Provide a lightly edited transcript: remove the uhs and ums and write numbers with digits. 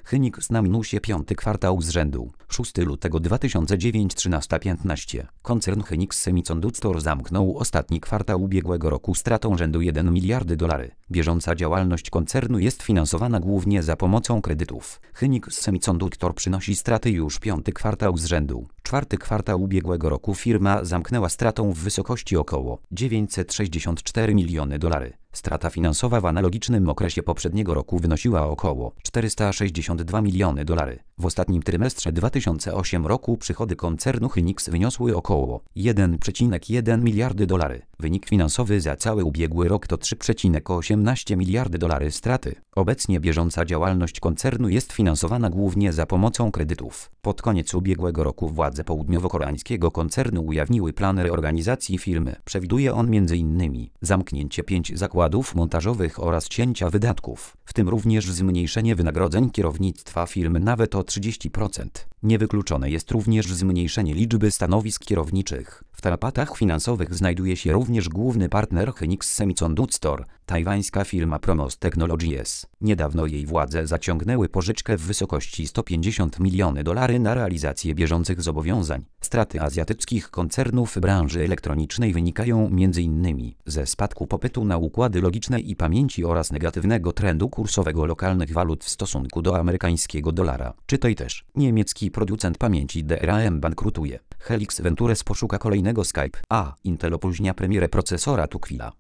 Hynix na minusie 5. kwartał z rzędu. 6 lutego 2009 13:15. Koncern Hynix Semiconductor zamknął ostatni kwartał ubiegłego roku stratą rzędu $1 miliard. Bieżąca działalność koncernu jest finansowana głównie za pomocą kredytów. Hynix Semiconductor przynosi straty już 5. kwartał z rzędu. 4. kwartał ubiegłego roku firma zamknęła stratą w wysokości około $964 miliony. Strata finansowa w analogicznym okresie poprzedniego roku wynosiła około $462 miliony. W ostatnim trymestrze 2008 roku przychody koncernu Hynix wyniosły około $1,1 miliard. Wynik finansowy za cały ubiegły rok to $3,18 miliardy straty. Obecnie bieżąca działalność koncernu jest finansowana głównie za pomocą kredytów. Pod koniec ubiegłego roku władze południowo-koreańskiego koncernu ujawniły plan reorganizacji firmy. Przewiduje on m.in. zamknięcie 5 zakładów montażowych oraz cięcia wydatków, w tym również zmniejszenie wynagrodzeń kierownictwa firmy nawet o 30%. Niewykluczone jest również zmniejszenie liczby stanowisk kierowniczych. W tarapatach finansowych znajduje się również główny partner Hynix Semiconductor, tajwańska firma Promos Technologies. Niedawno jej władze zaciągnęły pożyczkę w wysokości $150 miliony na realizację bieżących zobowiązań. Straty azjatyckich koncernów w branży elektronicznej wynikają m.in. ze spadku popytu na układy logiczne i pamięci oraz negatywnego trendu kursowego lokalnych walut w stosunku do amerykańskiego dolara. Czytaj też: niemiecki producent pamięci DRAM bankrutuje. Helix Ventures poszuka kolejnego Skype, a Intel opóźnia premierę procesora Tukwila.